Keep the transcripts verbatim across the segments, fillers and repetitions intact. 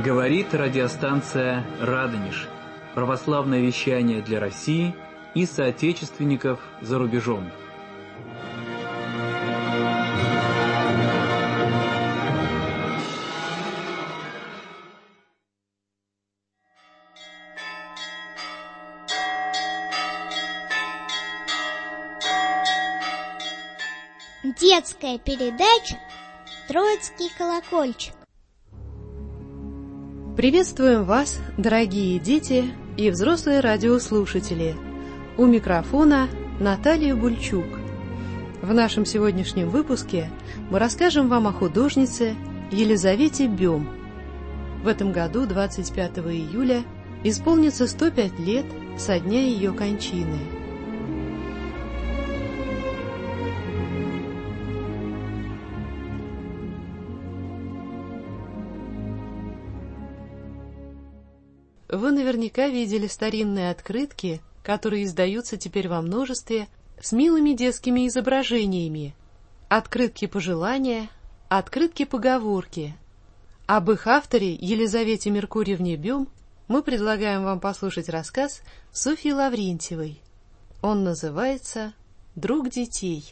Говорит радиостанция «Радонеж». Православное вещание для России и соотечественников за рубежом. Детская передача «Троицкий колокольчик». Приветствуем вас, дорогие дети и взрослые радиослушатели. У микрофона Наталья Бульчук. В нашем сегодняшнем выпуске мы расскажем вам о художнице Елизавете Бем. В этом году, двадцать пятого июля, исполнится сто пять лет со дня ее кончины. Вы наверняка видели старинные открытки, которые издаются теперь во множестве, с милыми детскими изображениями. Открытки-пожелания, открытки-поговорки. Об их авторе, Елизавете Меркурьевне Бем, мы предлагаем вам послушать рассказ Софьи Лаврентьевой. Он называется «Друг детей».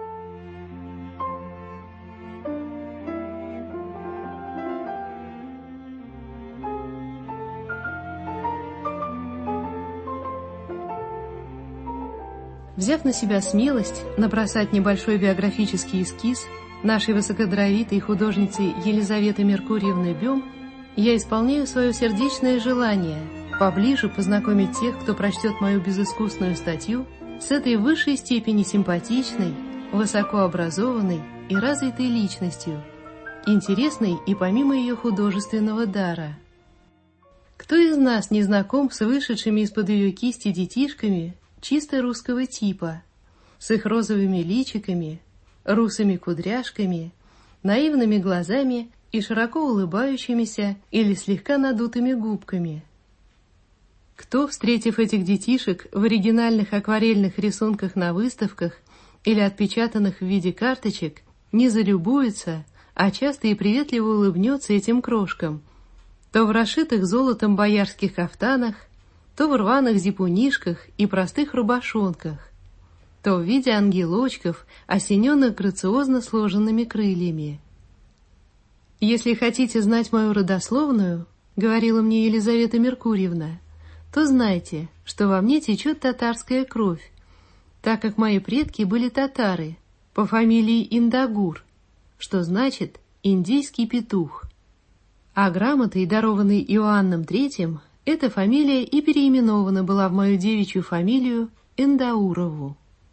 Взяв на себя смелость набросать небольшой биографический эскиз нашей высокодаровитой художницы Елизаветы Меркурьевны Бем, я исполняю свое сердечное желание поближе познакомить тех, кто прочтет мою безыскусную статью, с этой в высшей степени симпатичной, высокообразованной и развитой личностью, интересной и помимо ее художественного дара. Кто из нас не знаком с вышедшими из-под ее кисти детишками чисто русского типа, с их розовыми личиками, русыми кудряшками, наивными глазами и широко улыбающимися или слегка надутыми губками? Кто, встретив этих детишек в оригинальных акварельных рисунках на выставках или отпечатанных в виде карточек, не залюбуется, а часто и приветливо улыбнется этим крошкам, то в расшитых золотом боярских кафтанах, то в рваных зипунишках и простых рубашонках, то в виде ангелочков, осененных грациозно сложенными крыльями. «Если хотите знать мою родословную, — говорила мне Елизавета Меркурьевна, — то знайте, что во мне течет татарская кровь, так как мои предки были татары по фамилии Индагур, что значит «индийский петух». А грамотой, дарованной Иоанном Третьим, эта фамилия и переименована была в мою девичью фамилию Эндаурову.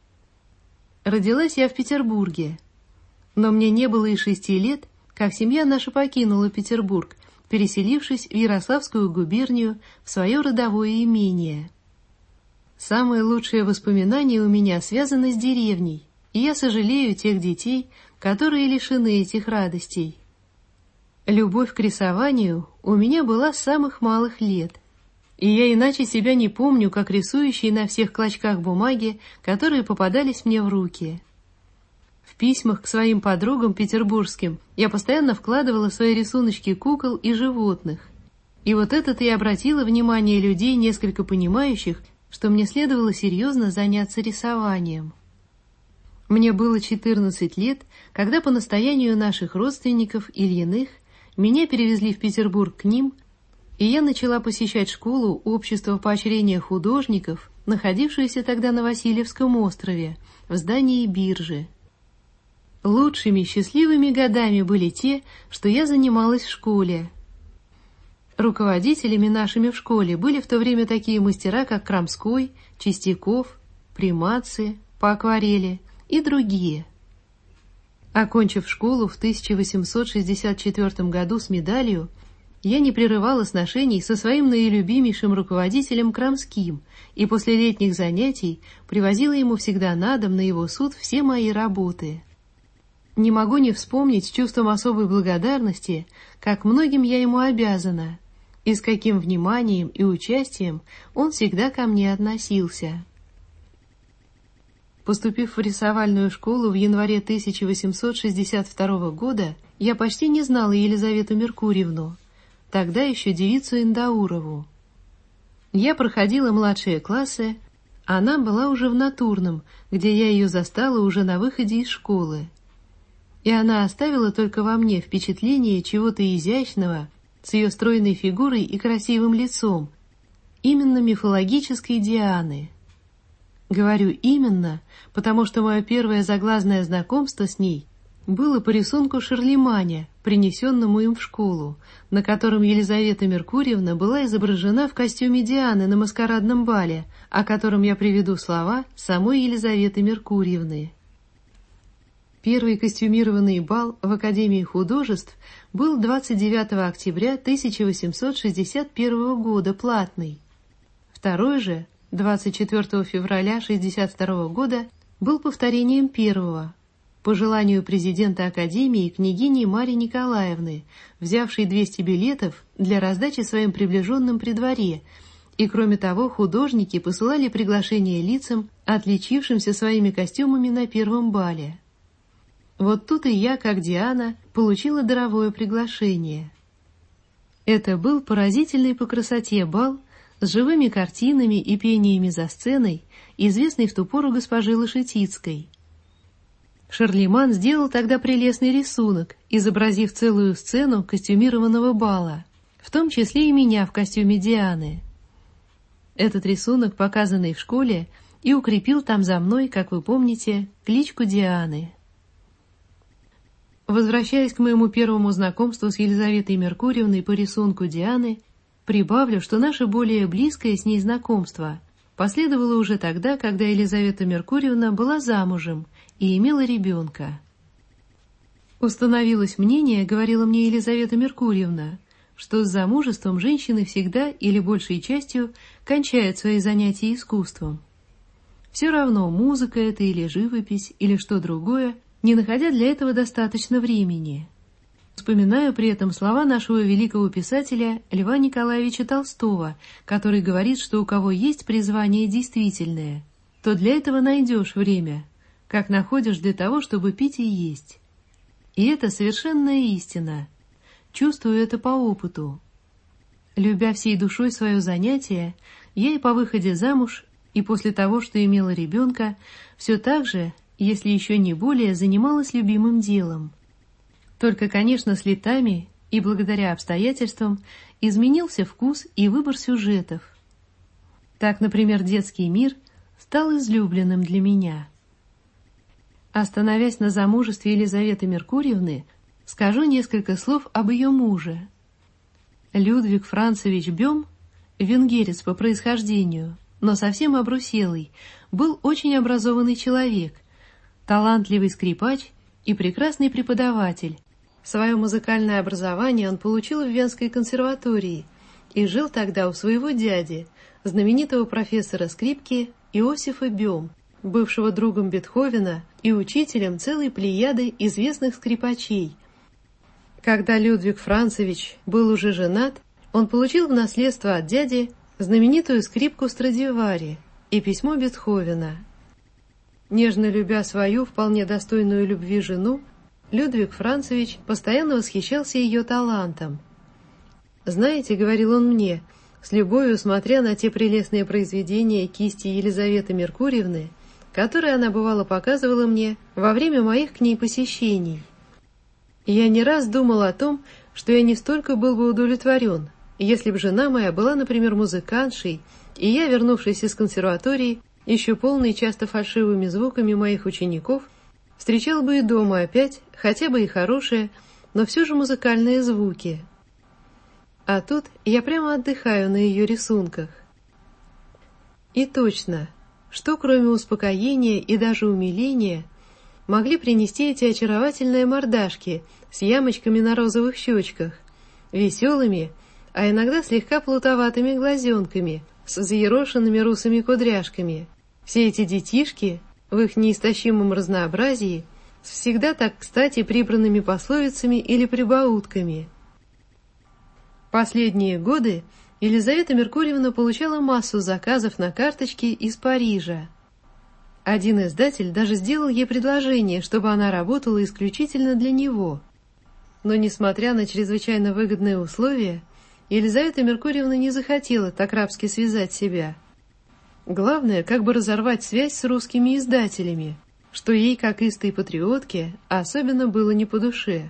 Родилась я в Петербурге, но мне не было и шести лет, как семья наша покинула Петербург, переселившись в Ярославскую губернию в свое родовое имение. Самые лучшие воспоминания у меня связаны с деревней, и я сожалею тех детей, которые лишены этих радостей. Любовь к рисованию у меня была с самых малых лет, и я иначе себя не помню, как рисующий на всех клочках бумаги, которые попадались мне в руки. В письмах к своим подругам петербургским я постоянно вкладывала свои рисуночки кукол и животных. И вот это-то и обратило внимание людей, несколько понимающих, что мне следовало серьезно заняться рисованием. Мне было четырнадцать лет, когда по настоянию наших родственников Ильиных меня перевезли в Петербург к ним, и я начала посещать школу Общества поощрения художников, находившуюся тогда на Васильевском острове, в здании биржи. Лучшими счастливыми годами были те, что я занималась в школе. Руководителями нашими в школе были в то время такие мастера, как Крамской, Чистяков, Примаци по акварели и другие. Окончив школу в тысяча восемьсот шестьдесят четвёртом году с медалью, я не прерывала сношений со своим наилюбимейшим руководителем Крамским и после летних занятий привозила ему всегда на дом на его суд все мои работы. Не могу не вспомнить с чувством особой благодарности, как многим я ему обязана, и с каким вниманием и участием он всегда ко мне относился. Поступив в рисовальную школу в январе тысяча восемьсот шестьдесят второго года, я почти не знала Елизавету Меркурьевну, тогда еще девицу Индаурову. Я проходила младшие классы, она была уже в натурном, где я ее застала уже на выходе из школы. И она оставила только во мне впечатление чего-то изящного с ее стройной фигурой и красивым лицом, именно мифологической Дианы. Говорю «именно», потому что мое первое заглазное знакомство с ней было по рисунку Шарлеманя, принесенному им в школу, на котором Елизавета Меркурьевна была изображена в костюме Дианы на маскарадном бале, о котором я приведу слова самой Елизаветы Меркурьевны. Первый костюмированный бал в Академии художеств был двадцать девятого октября тысяча восемьсот шестьдесят первого года платный. Второй же, двадцать четвёртого февраля шестьдесят второго года, был повторением первого, по желанию президента Академии княгини Марьи Николаевны, взявшей двести билетов для раздачи своим приближенным при дворе, и кроме того художники посылали приглашения лицам, отличившимся своими костюмами на первом бале. Вот тут и я, как Диана, получила даровое приглашение. Это был поразительный по красоте бал с живыми картинами и пениями за сценой, известной в ту пору госпожи Лошетицкой. Шарлеман сделал тогда прелестный рисунок, изобразив целую сцену костюмированного бала, в том числе и меня в костюме Дианы. Этот рисунок, показанный в школе, и укрепил там за мной, как вы помните, кличку Дианы. Возвращаясь к моему первому знакомству с Елизаветой Меркурьевной по рисунку Дианы, прибавлю, что наше более близкое с ней знакомство последовало уже тогда, когда Елизавета Меркурьевна была замужем и имела ребенка. Установилось мнение, говорила мне Елизавета Меркурьевна, что с замужеством женщины всегда или большей частью кончают свои занятия искусством. Все равно, музыка это или живопись, или что другое, не находя для этого достаточно времени. Вспоминаю при этом слова нашего великого писателя Льва Николаевича Толстого, который говорит, что у кого есть призвание действительное, то для этого найдешь время, как находишь для того, чтобы пить и есть. И это совершенная истина. Чувствую это по опыту. Любя всей душой свое занятие, я и по выходе замуж, и после того, что имела ребенка, все так же, если еще не более, занималась любимым делом. Только, конечно, с летами и благодаря обстоятельствам изменился вкус и выбор сюжетов. Так, например, детский мир стал излюбленным для меня. Остановясь на замужестве Елизаветы Меркурьевны, скажу несколько слов об ее муже. Людвиг Францевич Бем, венгерец по происхождению, но совсем обруселый, был очень образованный человек, талантливый скрипач и прекрасный преподаватель. Свое музыкальное образование он получил в Венской консерватории и жил тогда у своего дяди, знаменитого профессора скрипки Иосифа Бем, бывшего другом Бетховена и учителем целой плеяды известных скрипачей. Когда Людвиг Францевич был уже женат, он получил в наследство от дяди знаменитую скрипку Страдивари и письмо Бетховена. Нежно любя свою, вполне достойную любви жену, Людвиг Францевич постоянно восхищался ее талантом. «Знаете, — говорил он мне, с любовью смотря на те прелестные произведения кисти Елизаветы Меркурьевны, которые она бывало показывала мне во время моих к ней посещений. Я не раз думал о том, что я не столько был бы удовлетворен, если б жена моя была, например, музыкантшей, и я, вернувшись из консерватории, еще полный часто фальшивыми звуками моих учеников, встречал бы и дома опять, хотя бы и хорошие, но все же музыкальные звуки. А тут я прямо отдыхаю на ее рисунках. И точно, что кроме успокоения и даже умиления могли принести эти очаровательные мордашки с ямочками на розовых щечках, веселыми, а иногда слегка плутоватыми глазенками, с взъерошенными русыми кудряшками. Все эти детишки, в их неистощимом разнообразии, с всегда так кстати прибранными пословицами или прибаутками. Последние годы Елизавета Меркурьевна получала массу заказов на карточки из Парижа. Один издатель даже сделал ей предложение, чтобы она работала исключительно для него. Но, несмотря на чрезвычайно выгодные условия, Елизавета Меркурьевна не захотела так рабски связать себя. Главное, как бы разорвать связь с русскими издателями, что ей, как истой патриотке, особенно было не по душе.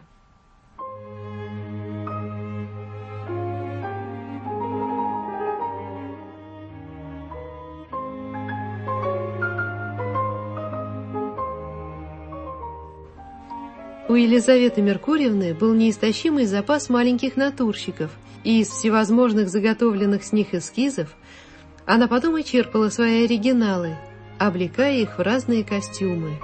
У Елизаветы Меркурьевны был неистощимый запас маленьких натурщиков, и из всевозможных заготовленных с них эскизов она потом и черпала свои оригиналы, облекая их в разные костюмы.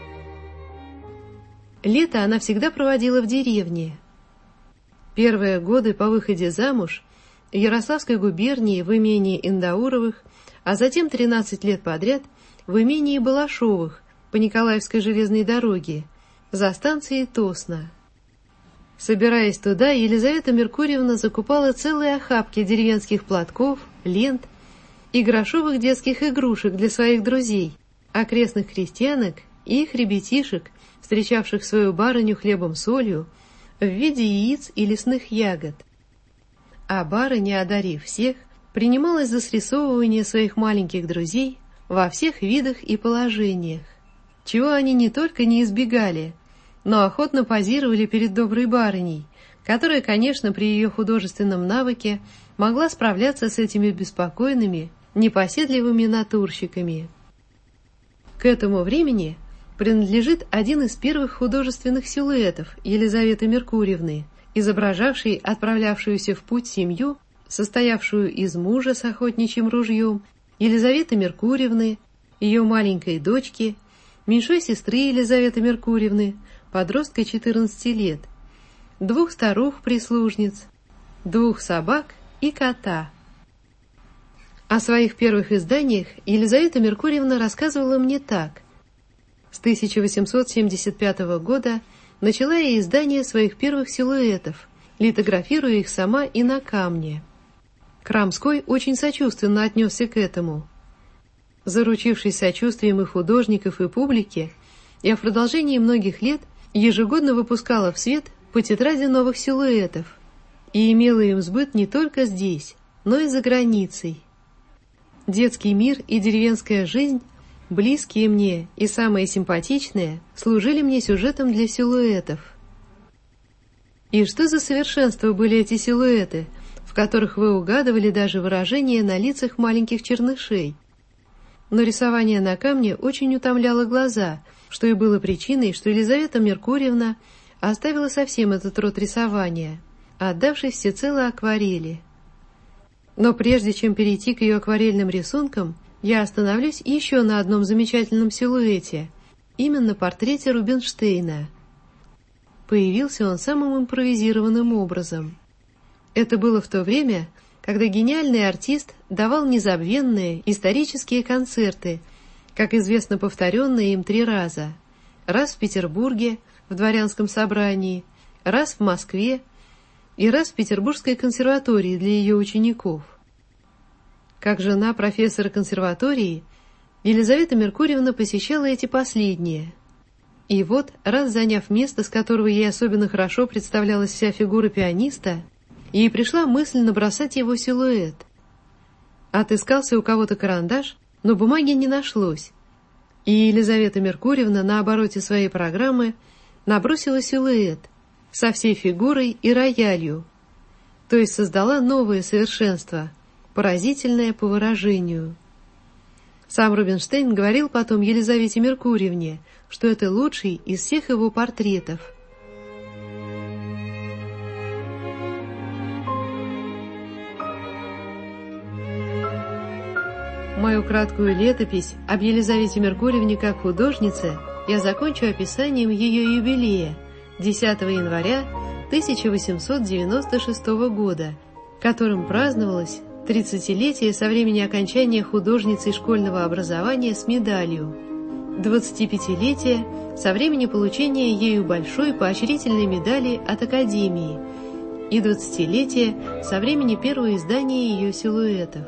Лето она всегда проводила в деревне. Первые годы по выходе замуж в Ярославской губернии в имении Индауровых, а затем тринадцать лет подряд в имении Балашовых по Николаевской железной дороге, за станцией Тосно. Собираясь туда, Елизавета Меркурьевна закупала целые охапки деревенских платков, лент и грошовых детских игрушек для своих друзей, окрестных крестьянок и их ребятишек, встречавших свою барыню хлебом-солью в виде яиц и лесных ягод. А барыня, одарив всех, принималась за срисовывание своих маленьких друзей во всех видах и положениях, чего они не только не избегали, но охотно позировали перед доброй барыней, которая, конечно, при ее художественном навыке могла справляться с этими беспокойными, непоседливыми натурщиками. К этому времени принадлежит один из первых художественных силуэтов Елизаветы Меркурьевны, изображавший отправлявшуюся в путь семью, состоявшую из мужа с охотничьим ружьем, Елизаветы Меркурьевны, ее маленькой дочки, меньшой сестры Елизаветы Меркурьевны, подростка четырнадцати лет, двух старух-прислужниц, двух собак и кота. О своих первых изданиях Елизавета Меркурьевна рассказывала мне так. С тысяча восемьсот семьдесят пятого года начала я издание своих первых силуэтов, литографируя их сама и на камне. Крамской очень сочувственно отнесся к этому. Заручившись сочувствием и художников, и публики, я в продолжении многих лет ежегодно выпускала в свет по тетради новых силуэтов и имела им сбыт не только здесь, но и за границей. Детский мир и деревенская жизнь, близкие мне и самые симпатичные, служили мне сюжетом для силуэтов. И что за совершенства были эти силуэты, в которых вы угадывали даже выражения на лицах маленьких чернышей. Но рисование на камне очень утомляло глаза, что и было причиной, что Елизавета Меркурьевна оставила совсем этот род рисования, отдавшись всецело акварели. Но прежде чем перейти к ее акварельным рисункам, я остановлюсь еще на одном замечательном силуэте, именно портрете Рубинштейна. Появился он самым импровизированным образом. Это было в то время, когда гениальный артист давал незабвенные исторические концерты, как известно, повторенные им три раза. Раз в Петербурге, в дворянском собрании, раз в Москве и раз в Петербургской консерватории для ее учеников. Как жена профессора консерватории, Елизавета Меркурьевна посещала эти последние. И вот, раз заняв место, с которого ей особенно хорошо представлялась вся фигура пианиста, ей пришла мысль набросать его силуэт. Отыскался у кого-то карандаш, но бумаги не нашлось, и Елизавета Меркурьевна на обороте своей программы набросила силуэт со всей фигурой и роялью, то есть создала новое совершенство, поразительное по выражению. Сам Рубинштейн говорил потом Елизавете Меркурьевне, что это лучший из всех его портретов. Мою краткую летопись об Елизавете Меркурьевне как художнице я закончу описанием ее юбилея десятого января тысяча восемьсот девяносто шестого года, которым праздновалось тридцатилетие со времени окончания художницей школьного образования с медалью, двадцатипятилетие со времени получения ею большой поощрительной медали от Академии и двадцатилетие со времени первого издания ее силуэтов.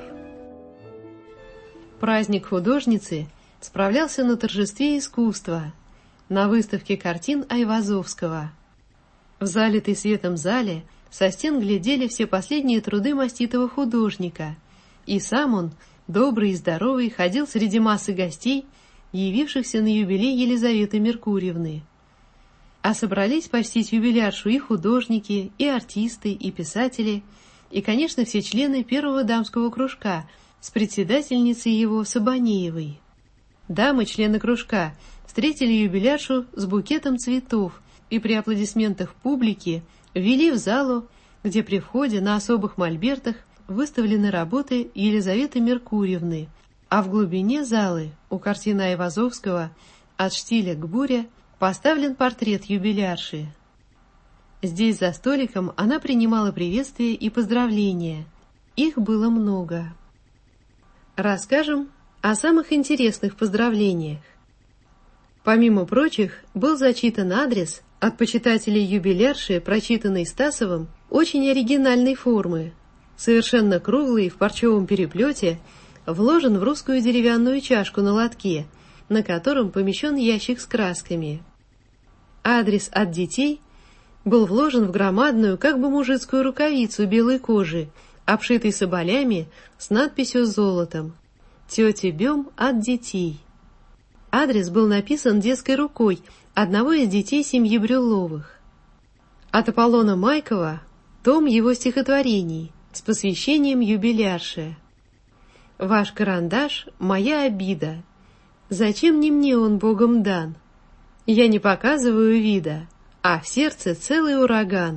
Праздник художницы справлялся на торжестве искусства, на выставке картин Айвазовского. В залитой светом зале со стен глядели все последние труды маститого художника, и сам он, добрый и здоровый, ходил среди массы гостей, явившихся на юбилей Елизаветы Меркурьевны. А собрались почтить юбиляршу и художники, и артисты, и писатели, и, конечно, все члены первого дамского кружка с председательницей его Сабанеевой. Дамы, члены кружка, встретили юбиляршу с букетом цветов и при аплодисментах публики ввели в залу, где при входе на особых мольбертах выставлены работы Елизаветы Меркурьевны, а в глубине залы у картины Айвазовского «От штиля к буре» поставлен портрет юбилярши. Здесь за столиком она принимала приветствия и поздравления. Их было много. Расскажем о самых интересных поздравлениях. Помимо прочих, был зачитан адрес от почитателей юбилярши, прочитанный Стасовым, очень оригинальной формы, совершенно круглый, в парчевом переплете, вложен в русскую деревянную чашку на лотке, на котором помещен ящик с красками. Адрес от детей был вложен в громадную, как бы мужицкую рукавицу белой кожи, обшитой соболями, с надписью золотом «Тетя Бем от детей». Адрес был написан детской рукой одного из детей семьи Брюловых. От Аполлона Майкова том его стихотворений с посвящением юбилярше. «Ваш карандаш — моя обида. Зачем не мне он Богом дан? Я не показываю вида, а в сердце целый ураган».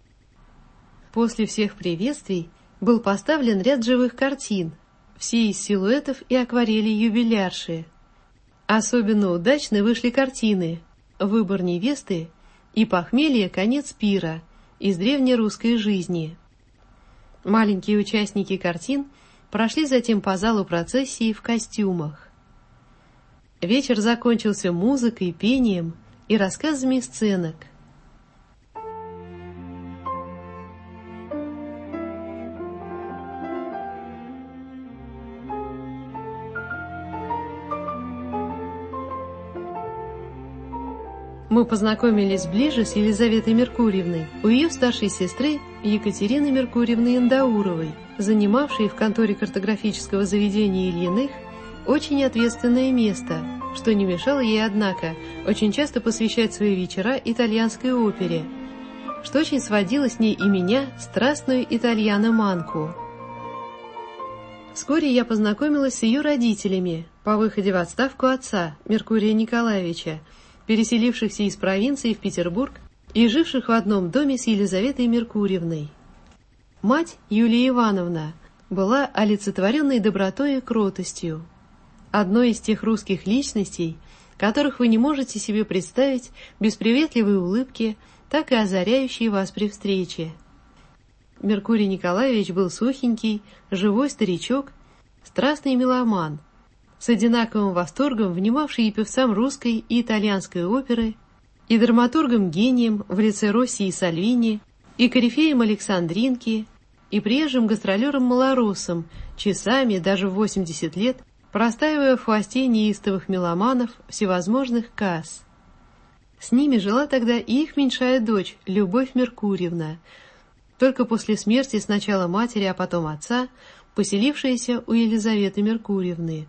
После всех приветствий был поставлен ряд живых картин, все из силуэтов и акварелей юбилярши. Особенно удачно вышли картины «Выбор невесты» и «Похмелье. Конец пира» из древнерусской жизни. Маленькие участники картин прошли затем по залу процессии в костюмах. Вечер закончился музыкой, пением и рассказами сценок. Мы познакомились ближе с Елизаветой Меркурьевной у ее старшей сестры Екатерины Меркурьевны Индауровой, занимавшей в конторе картографического заведения Ильиных очень ответственное место, что не мешало ей, однако, очень часто посвящать свои вечера итальянской опере, что очень сводило с ней и меня, страстную итальяно-манку. Вскоре я познакомилась с ее родителями по выходе в отставку отца, Меркурия Николаевича, переселившихся из провинции в Петербург и живших в одном доме с Елизаветой Меркурьевной. Мать, Юлия Ивановна, была олицетворенной добротой и кротостью, одной из тех русских личностей, которых вы не можете себе представить без приветливой улыбки, так и озаряющей вас при встрече. Меркурий Николаевич был сухенький, живой старичок, страстный меломан, с одинаковым восторгом внимавший и певцам русской и итальянской оперы, и драматургом-гением в лице Росси и Сальвини, и корифеем Александринки, и приезжим гастролером-малороссом, часами, даже в восемьдесят лет, простаивая в хвосте неистовых меломанов всевозможных касс. С ними жила тогда и их меньшая дочь, Любовь Меркурьевна, только после смерти сначала матери, а потом отца, поселившаяся у Елизаветы Меркурьевны.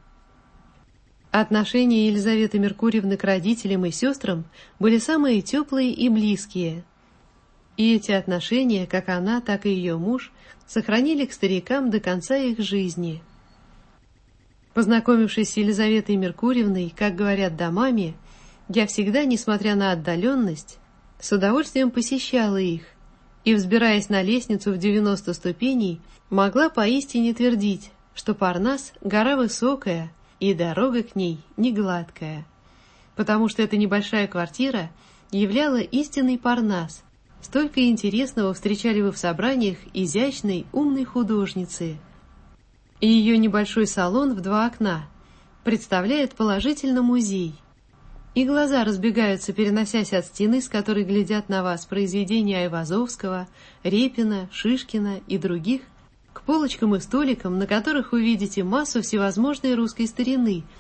Отношения Елизаветы Меркурьевны к родителям и сестрам были самые теплые и близкие. И эти отношения, как она, так и ее муж, сохранили к старикам до конца их жизни. Познакомившись с Елизаветой Меркурьевной, как говорят домами, я всегда, несмотря на отдаленность, с удовольствием посещала их, и, взбираясь на лестницу в девяносто ступеней, могла поистине твердить, что Парнас — гора высокая, и дорога к ней не гладкая, потому что эта небольшая квартира являла истинный Парнас. Столько интересного встречали вы в собраниях изящной, умной художницы. И ее небольшой салон в два окна представляет положительно музей. И глаза разбегаются, переносясь от стены, с которой глядят на вас произведения Айвазовского, Репина, Шишкина и других, к полочкам и столикам, на которых вы видите массу всевозможной русской старины,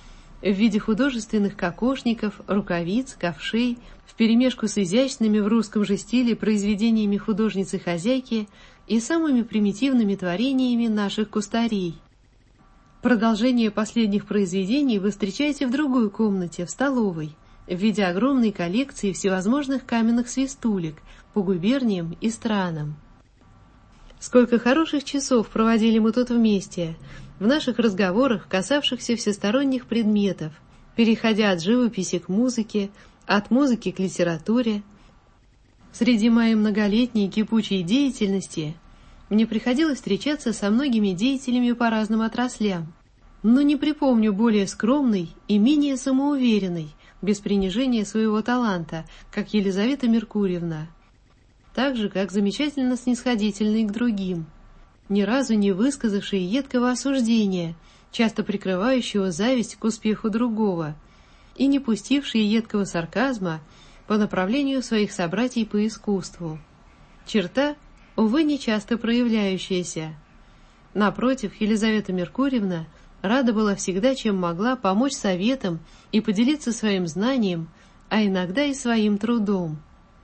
в виде художественных кокошников, рукавиц, ковшей, вперемешку с изящными в русском же стиле произведениями художницы-хозяйки и самыми примитивными творениями наших кустарей. Продолжение последних произведений вы встречаете в другой комнате, в столовой, в виде огромной коллекции всевозможных каменных свистулек по губерниям и странам. Сколько хороших часов проводили мы тут вместе, в наших разговорах, касавшихся всесторонних предметов, переходя от живописи к музыке, от музыки к литературе. Среди моей многолетней кипучей деятельности мне приходилось встречаться со многими деятелями по разным отраслям, но не припомню более скромной и менее самоуверенной, без принижения своего таланта, как Елизавета Меркурьевна, так же, как замечательно снисходительной к другим, ни разу не высказавшей едкого осуждения, часто прикрывающего зависть к успеху другого, и не пустившей едкого сарказма по направлению своих собратьей по искусству. Черта, увы, нечасто проявляющаяся. Напротив, Елизавета Меркурьевна рада была всегда, чем могла, помочь советам и поделиться своим знанием, а иногда и своим трудом.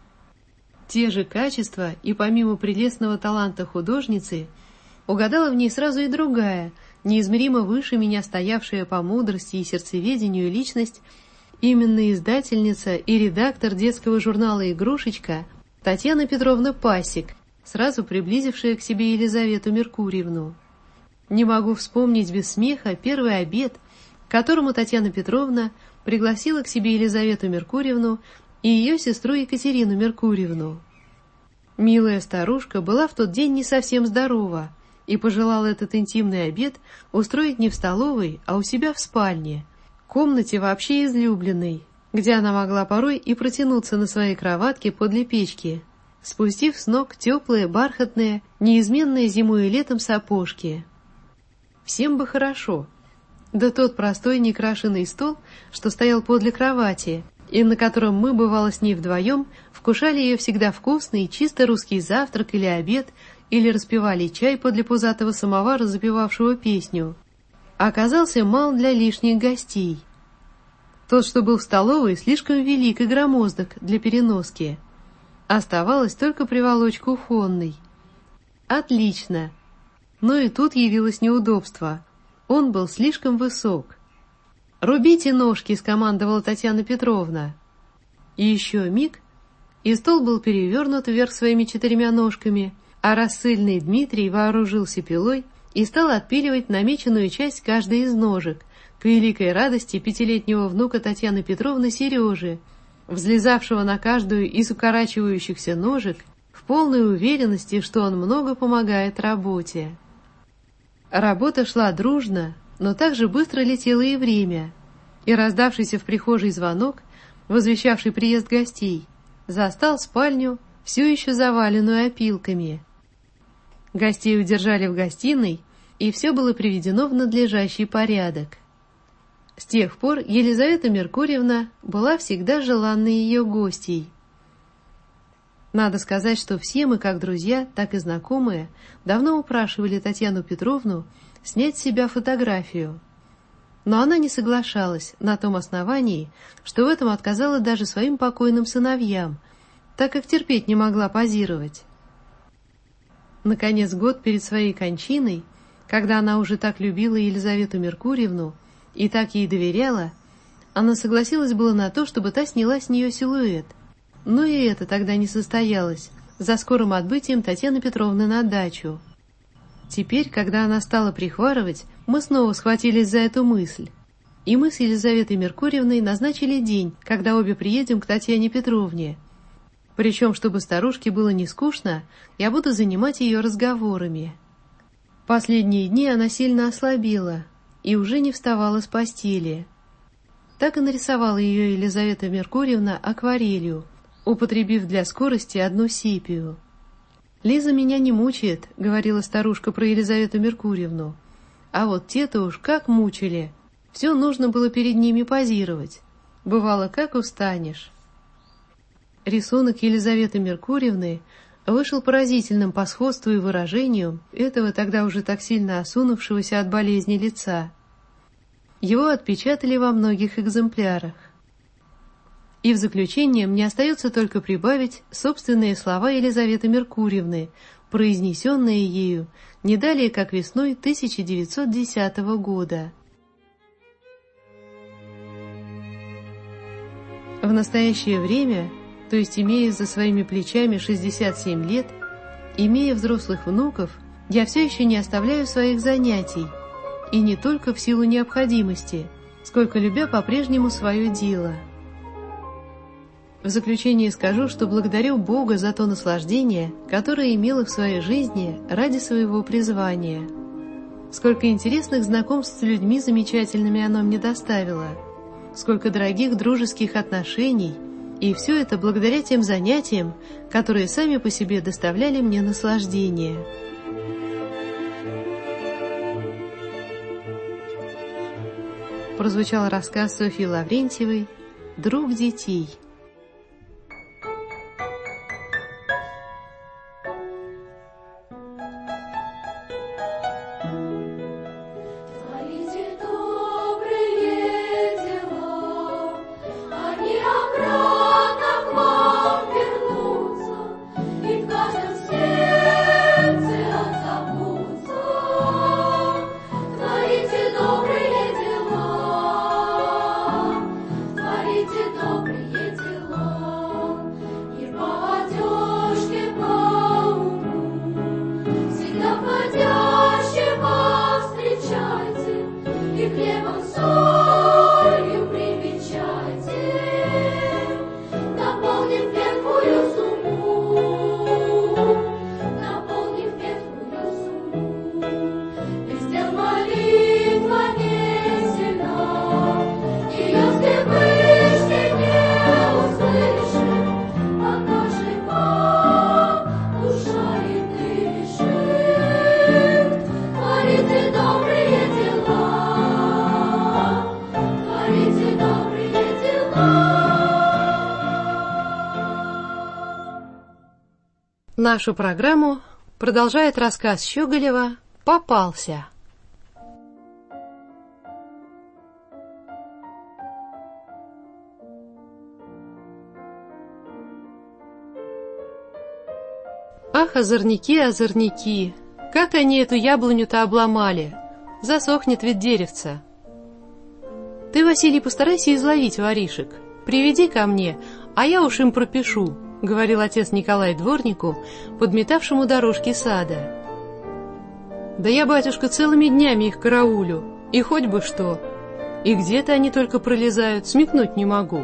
Те же качества, и помимо прелестного таланта художницы, угадала в ней сразу и другая, неизмеримо выше меня стоявшая по мудрости и сердцеведению личность, именно издательница и редактор детского журнала «Игрушечка» Татьяна Петровна Пасек, сразу приблизившая к себе Елизавету Меркурьевну. Не могу вспомнить без смеха первый обед, к которому Татьяна Петровна пригласила к себе Елизавету Меркурьевну и ее сестру Екатерину Меркурьевну. Милая старушка была в тот день не совсем здорова и пожелала этот интимный обед устроить не в столовой, а у себя в спальне, комнате вообще излюбленной, где она могла порой и протянуться на своей кроватке подле печки, спустив с ног теплые, бархатные, неизменные зимой и летом сапожки. Всем бы хорошо. Да тот простой некрашенный стол, что стоял подле кровати, и на котором мы, бывало, с ней вдвоем, вкушали ее всегда вкусный, чисто русский завтрак или обед, или распивали чай подле пузатого самовара, запевавшего песню, оказался мал для лишних гостей. Тот, что был в столовой, слишком велик и громоздок для переноски. Оставалось только приволочь кухонный. Отлично. Но и тут явилось неудобство. Он был слишком высок. «Рубите ножки», — скомандовала Татьяна Петровна. И еще миг, и стол был перевернут вверх своими четырьмя ножками, а рассыльный Дмитрий вооружился пилой и стал отпиливать намеченную часть каждой из ножек, к великой радости пятилетнего внука Татьяны Петровны Сережи, взлезавшего на каждую из укорачивающихся ножек в полной уверенности, что он много помогает работе. Работа шла дружно, но также быстро летело и время, и раздавшийся в прихожей звонок, возвещавший приезд гостей, застал спальню, все еще заваленную опилками. Гостей удержали в гостиной, и все было приведено в надлежащий порядок. С тех пор Елизавета Меркурьевна была всегда желанной ее гостьей. Надо сказать, что все мы, как друзья, так и знакомые, давно упрашивали Татьяну Петровну снять с себя фотографию. Но она не соглашалась на том основании, что в этом отказала даже своим покойным сыновьям, так как терпеть не могла позировать. Наконец, год перед своей кончиной, когда она уже так любила Елизавету Меркурьевну и так ей доверяла, она согласилась было на то, чтобы та сняла с нее силуэт. Но и это тогда не состоялось, за скорым отбытием Татьяны Петровны на дачу. Теперь, когда она стала прихварывать, мы снова схватились за эту мысль. И мы с Елизаветой Меркурьевной назначили день, когда обе приедем к Татьяне Петровне. Причем, чтобы старушке было не скучно, я буду занимать ее разговорами. Последние дни она сильно ослабела и уже не вставала с постели. Так и нарисовала ее Елизавета Меркурьевна акварелью, употребив для скорости одну сепию. «Лиза меня не мучает», — говорила старушка про Елизавету Меркурьевну. «А вот те-то уж как мучили. Все нужно было перед ними позировать. Бывало, как устанешь». Рисунок Елизаветы Меркурьевны вышел поразительным по сходству и выражению этого тогда уже так сильно осунувшегося от болезни лица. Его отпечатали во многих экземплярах. И в заключение мне остается только прибавить собственные слова Елизаветы Меркурьевны, произнесенные ею не далее, как весной тысяча девятьсот десятого года. В настоящее время, то есть имея за своими плечами шестьдесят семь лет, имея взрослых внуков, я все еще не оставляю своих занятий, и не только в силу необходимости, сколько любя по-прежнему свое дело. В заключение скажу, что благодарю Бога за то наслаждение, которое имела в своей жизни ради своего призвания. Сколько интересных знакомств с людьми замечательными оно мне доставило, сколько дорогих дружеских отношений, и все это благодаря тем занятиям, которые сами по себе доставляли мне наслаждение. Прозвучал рассказ Софьи Лаврентьевой «Друг детей». Нашу программу продолжает рассказ Щеголева «Попался». Ах, озорники, озорники, как они эту яблоню-то обломали! Засохнет ведь деревце. Ты, Василий, постарайся изловить воришек. Приведи ко мне, а я уж им пропишу, — говорил отец Николай дворнику, подметавшему дорожки сада. Да я, батюшка, целыми днями их караулю, и хоть бы что. И где-то они только пролезают, смекнуть не могу.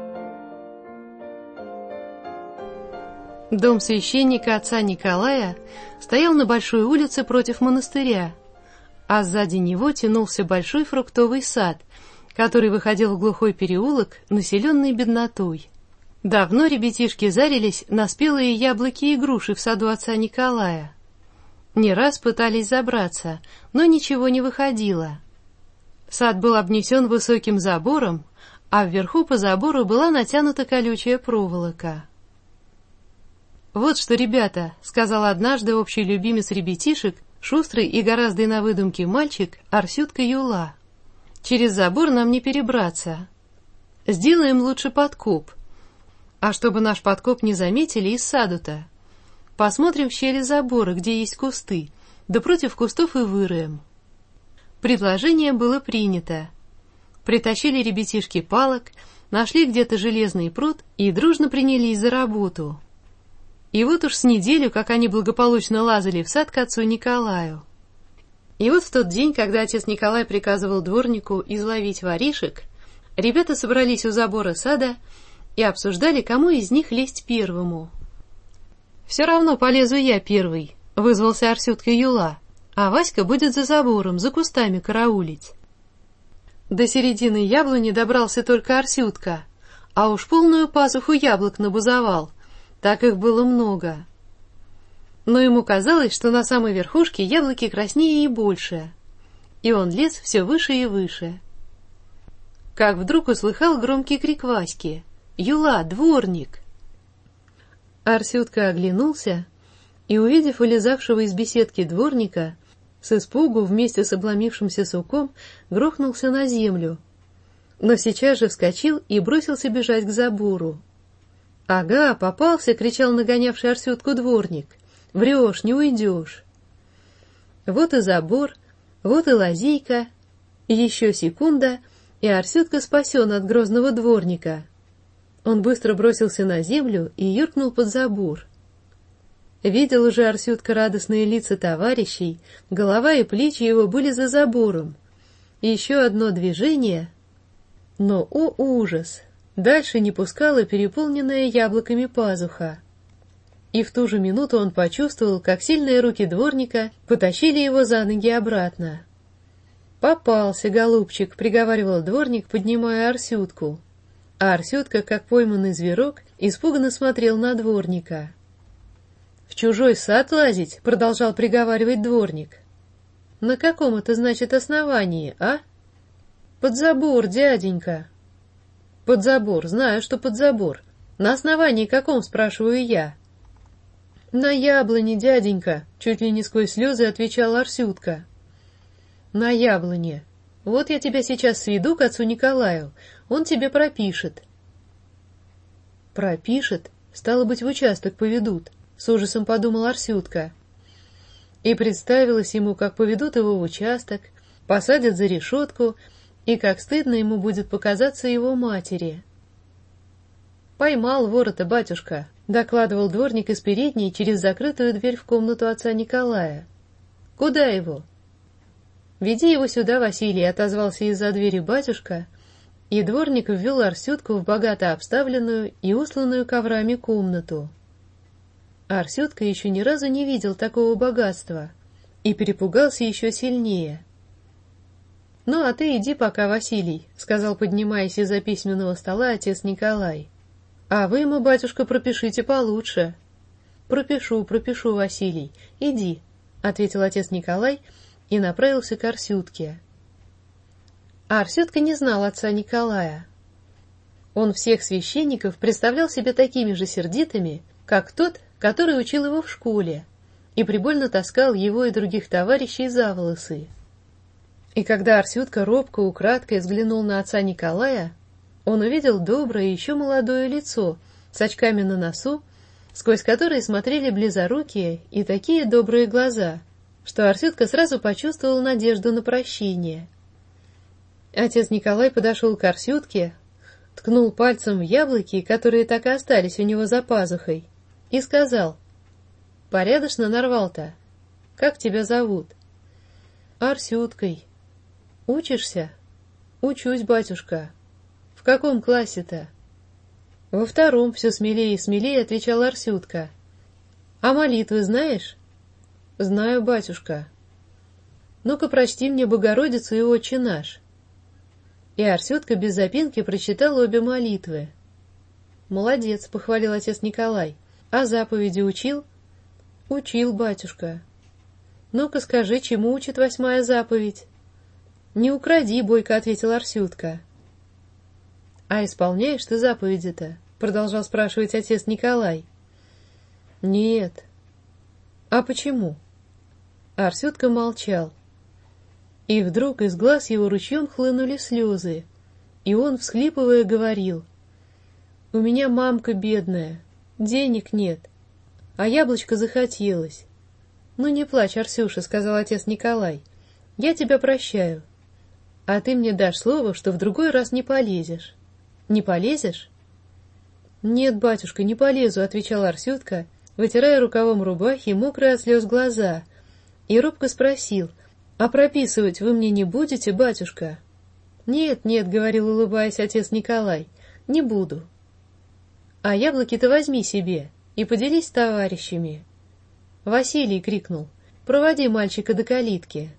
Дом священника отца Николая стоял на большой улице против монастыря, а сзади него тянулся большой фруктовый сад, который выходил в глухой переулок, населенный беднотой. Давно ребятишки зарились на спелые яблоки и груши в саду отца Николая. Не раз пытались забраться, но ничего не выходило. Сад был обнесен высоким забором, а вверху по забору была натянута колючая проволока. «Вот что, ребята», — сказал однажды общий любимец ребятишек, шустрый и гораздо на выдумке мальчик Арсютка Юла. «Через забор нам не перебраться. Сделаем лучше подкоп. А чтобы наш подкоп не заметили из саду-то, посмотрим в щели забора, где есть кусты, да против кустов и выроем». Предложение было принято. Притащили ребятишки палок, нашли где-то железный пруд и дружно принялись за работу. И вот уж с неделю, как они благополучно лазали в сад к отцу Николаю. И вот в тот день, когда отец Николай приказывал дворнику изловить воришек, ребята собрались у забора сада и обсуждали, кому из них лезть первому. «Все равно полезу я первый», — вызвался Арсютка Юла, «а Васька будет за забором, за кустами караулить». До середины яблони добрался только Арсютка, а уж полную пазуху яблок набузовал, так их было много. Но ему казалось, что на самой верхушке яблоки краснее и больше, и он лез все выше и выше. Как вдруг услыхал громкий крик Васьки: «Юла, дворник!» Арсютка оглянулся и, увидев вылезавшего из беседки дворника, с испугу вместе с обломившимся суком грохнулся на землю, но сейчас же вскочил и бросился бежать к забору. «Ага, попался!» — кричал нагонявший Арсютку дворник. «Врешь, не уйдешь!» Вот и забор, вот и лазейка, еще секунда, и Арсютка спасен от грозного дворника. Он быстро бросился на землю и юркнул под забор. Видел уже Арсютка радостные лица товарищей, голова и плечи его были за забором. Еще одно движение, но, о ужас, дальше не пускала переполненная яблоками пазуха. И в ту же минуту он почувствовал, как сильные руки дворника потащили его за ноги обратно. «Попался, голубчик», — приговаривал дворник, поднимая Арсютку. А Арсютка, как пойманный зверок, испуганно смотрел на дворника. «В чужой сад лазить?» — продолжал приговаривать дворник. «На каком это, значит, основании, а?» «Под забор, дяденька». «Под забор, знаю, что под забор. На основании каком, спрашиваю я?» «На яблоне, дяденька», — чуть ли не сквозь слезы отвечал Арсютка. «На яблоне. Вот я тебя сейчас сведу к отцу Николаю, он тебе пропишет». «Пропишет? Стало быть, в участок поведут», — с ужасом подумал Арсютка. И представилось ему, как поведут его в участок, посадят за решетку, и как стыдно ему будет показаться его матери. «Поймал вора-то, батюшка», — докладывал дворник из передней через закрытую дверь в комнату отца Николая. «Куда его?» «Веди его сюда, Василий», — отозвался из-за двери батюшка, и дворник ввел Арсютку в богато обставленную и устланную коврами комнату. Арсютка еще ни разу не видел такого богатства и перепугался еще сильнее. «Ну, а ты иди пока, Василий», — сказал, поднимаясь из-за письменного стола отец Николай. «А вы ему, батюшка, пропишите получше». «Пропишу, пропишу, Василий. Иди», — ответил отец Николай и направился к Арсютке. А Арсютка не знал отца Николая. Он всех священников представлял себе такими же сердитыми, как тот, который учил его в школе, и прибольно таскал его и других товарищей за волосы. И когда Арсютка робко украдкой взглянул на отца Николая, он увидел доброе еще молодое лицо с очками на носу, сквозь которые смотрели близорукие и такие добрые глаза, что Арсютка сразу почувствовал надежду на прощение. Отец Николай подошел к Арсютке, ткнул пальцем в яблоки, которые так и остались у него за пазухой, и сказал: «Порядочно нарвал-то. Как тебя зовут?» «Арсюткой». «Учишься?» «Учусь, батюшка». «В каком классе-то?» «Во втором», — все смелее и смелее отвечал Арсютка. «А молитвы знаешь?» «Знаю, батюшка». «Ну-ка, прочти мне Богородицу и Отче наш». И Арсютка без запинки прочитал обе молитвы. «Молодец», — похвалил отец Николай. «А заповеди учил?» «Учил, батюшка». «Ну-ка, скажи, чему учит восьмая заповедь?» «Не укради», — бойко ответил Арсютка. «А исполняешь ты заповеди-то?» — продолжал спрашивать отец Николай. «Нет». «А почему?» Арсютка молчал. И вдруг из глаз его ручьем хлынули слезы, и он, всхлипывая, говорил: «У меня мамка бедная, денег нет, а яблочко захотелось». «Ну не плачь, Арсюша», — сказал отец Николай, — «я тебя прощаю. А ты мне дашь слово, что в другой раз не полезешь. Не полезешь?» «Нет, батюшка, не полезу», — отвечал Арсютка, вытирая рукавом рубахи мокрые от слез глаза, и робко спросил: «А прописывать вы мне не будете, батюшка?» «Нет, нет», — говорил, улыбаясь, отец Николай, — «не буду». «А яблоки-то возьми себе и поделись с товарищами». «Василий!» — крикнул: «Проводи мальчика до калитки».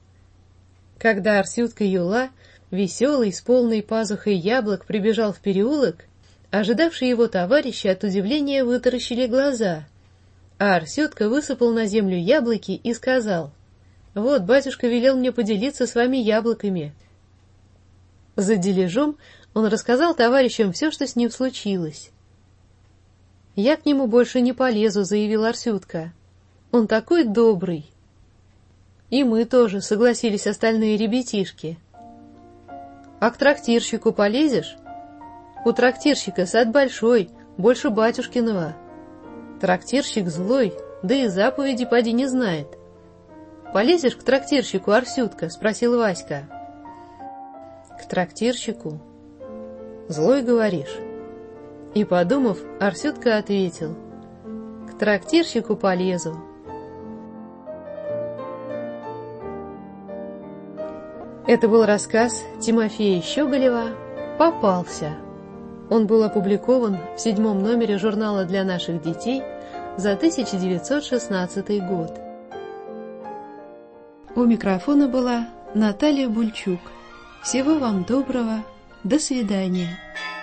Когда Арсютка Юла, веселый, с полной пазухой яблок, прибежал в переулок, ожидавшие его товарищи от удивления вытаращили глаза, а Арсютка высыпал на землю яблоки и сказал: «Вот, батюшка велел мне поделиться с вами яблоками». За дележом он рассказал товарищам все, что с ним случилось. «Я к нему больше не полезу», — заявил Арсютка. «Он такой добрый». И мы тоже, согласились остальные ребятишки. А к трактирщику полезешь? У трактирщика сад большой, больше батюшкиного. Трактирщик злой, да и заповеди поди не знает. Полезешь к трактирщику, Арсютка? — спросил Васька. К трактирщику? Злой, говоришь? И, подумав, Арсютка ответил: к трактирщику полезу. Это был рассказ Тимофея Щеголева «Попался». Он был опубликован в седьмом номере журнала для наших детей за тысяча девятьсот шестнадцатый год. У микрофона была Наталья Бульчук. Всего вам доброго. До свидания.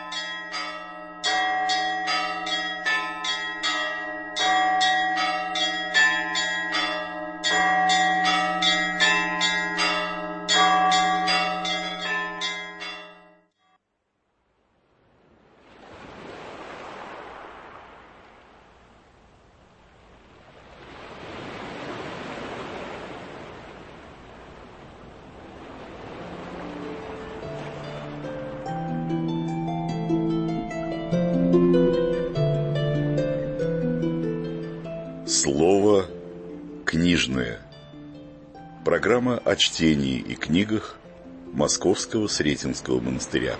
Слово книжное. Программа о чтении и книгах Московского Сретенского монастыря.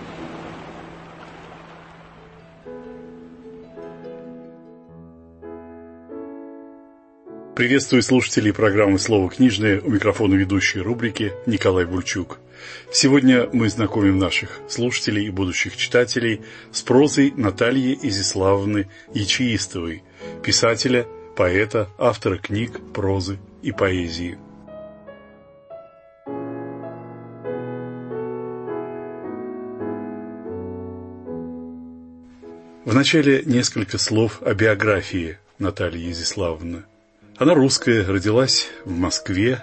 Приветствую слушателей программы «Слово книжное», у микрофона ведущей рубрики Николай Бульчук. Сегодня мы знакомим наших слушателей и будущих читателей с прозой Натальи Изяславовны Ячеистовой, писателя, поэта, автора книг, прозы и поэзии. Вначале несколько слов о биографии Натальи Изяславовны. Она русская, родилась в Москве,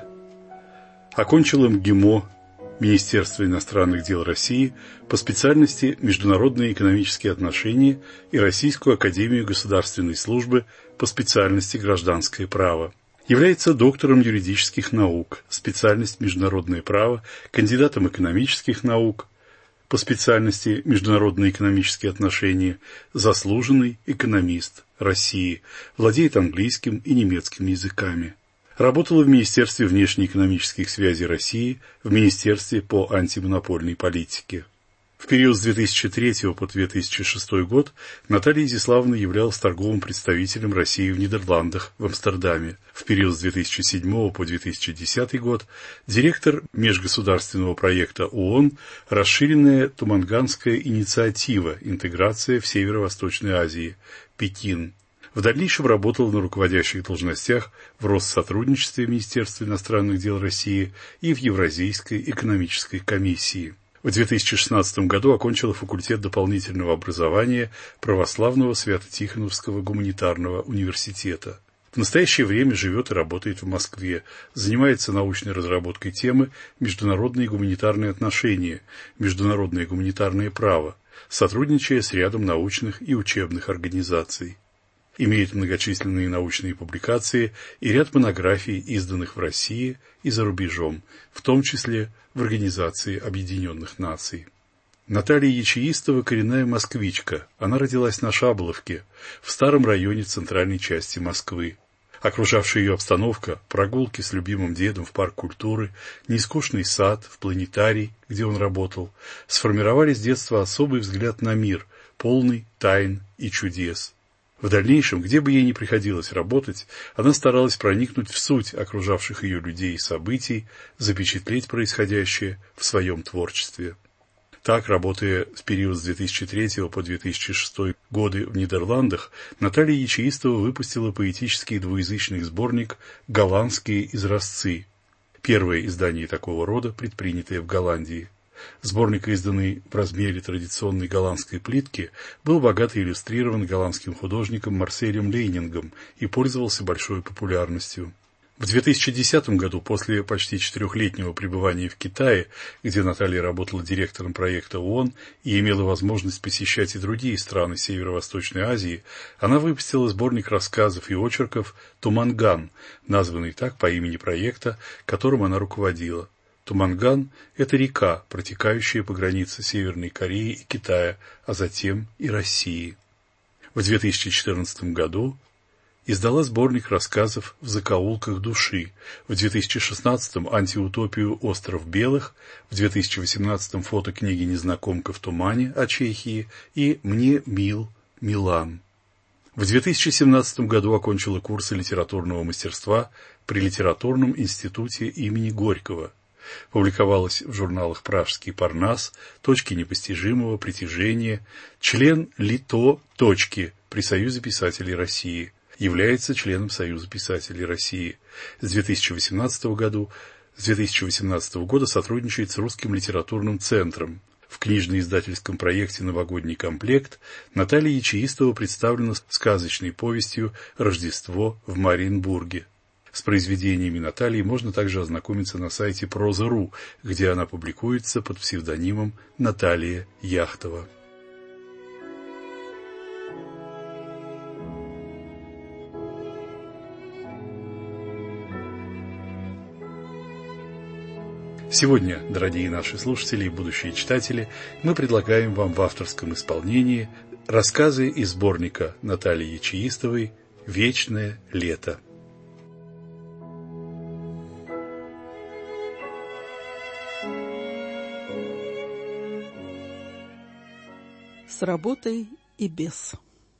окончила МГИМО, Министерство иностранных дел России, по специальности «Международные экономические отношения» и Российскую академию государственной службы по специальности «Гражданское право». Является доктором юридических наук, специальность «Международное право», кандидатом экономических наук, по специальности «Международные экономические отношения», заслуженный экономист России, владеет английским и немецким языками. Работала в Министерстве внешнеэкономических связей России, в Министерстве по антимонопольной политике. В период с две тысячи третьего по две тысячи шестой год Наталья Изяславовна являлась торговым представителем России в Нидерландах, в Амстердаме. В период с две тысячи седьмого по две тысячи десятый год директор межгосударственного проекта ООН «Расширенная Туманганская инициатива. Интеграция в Северо-Восточной Азии. Пекин». В дальнейшем работал на руководящих должностях в Россотрудничестве Министерства иностранных дел России и в Евразийской экономической комиссии. В две тысячи шестнадцатом году окончила факультет дополнительного образования Православного Свято-Тихоновского гуманитарного университета. В настоящее время живет и работает в Москве, занимается научной разработкой темы «Международные гуманитарные отношения», «Международное гуманитарное право», сотрудничая с рядом научных и учебных организаций. Имеет многочисленные научные публикации и ряд монографий, изданных в России и за рубежом, в том числе в Организации Объединенных Наций. Наталья Ячеистова – коренная москвичка. Она родилась на Шаболовке, в старом районе центральной части Москвы. Окружавшая ее обстановка, прогулки с любимым дедом в парк культуры, нескучный сад, в планетарий, где он работал, сформировали с детства особый взгляд на мир, полный тайн и чудес. В дальнейшем, где бы ей ни приходилось работать, она старалась проникнуть в суть окружавших ее людей и событий, запечатлеть происходящее в своем творчестве. Так, работая в период с две тысячи третьего по две тысячи шестой годы в Нидерландах, Наталья Ячеистова выпустила поэтический двуязычный сборник «Голландские изразцы», первое издание такого рода, предпринятое в Голландии. Сборник, изданный в размере традиционной голландской плитки, был богато иллюстрирован голландским художником Марселем Лейнингом и пользовался большой популярностью. В две тысячи десятом году, после почти четырехлетнего пребывания в Китае, где Наталья работала директором проекта ООН и имела возможность посещать и другие страны Северо-Восточной Азии, она выпустила сборник рассказов и очерков «Туманган», названный так по имени проекта, которым она руководила. Туманган – это река, протекающая по границе Северной Кореи и Китая, а затем и России. В две тысячи четырнадцатом году издала сборник рассказов «В закоулках души», в две тысячи шестнадцатом антиутопию «Остров белых», в две тысячи восемнадцатом фотокниги «Незнакомка в тумане» о Чехии и «Мне мил Милан». В две тысячи семнадцатом году окончила курсы литературного мастерства при Литературном институте имени Горького. Публиковалась в журналах «Пражский Парнас», «Точки непостижимого притяжения», член ЛИТО «Точки» при Союзе писателей России. Является членом Союза писателей России. С две тысячи восемнадцатого году, с две тысячи восемнадцатого года сотрудничает с Русским литературным центром. В книжно-издательском проекте «Новогодний комплект» Наталья Ячеистова представлена сказочной повестью «Рождество в Мариенбурге». С произведениями Натальи можно также ознакомиться на сайте проза точка ру, где она публикуется под псевдонимом Наталья Яхтова. Сегодня, дорогие наши слушатели и будущие читатели, мы предлагаем вам в авторском исполнении рассказы из сборника Натальи Ячеистовой «Вечное лето». С работой и без.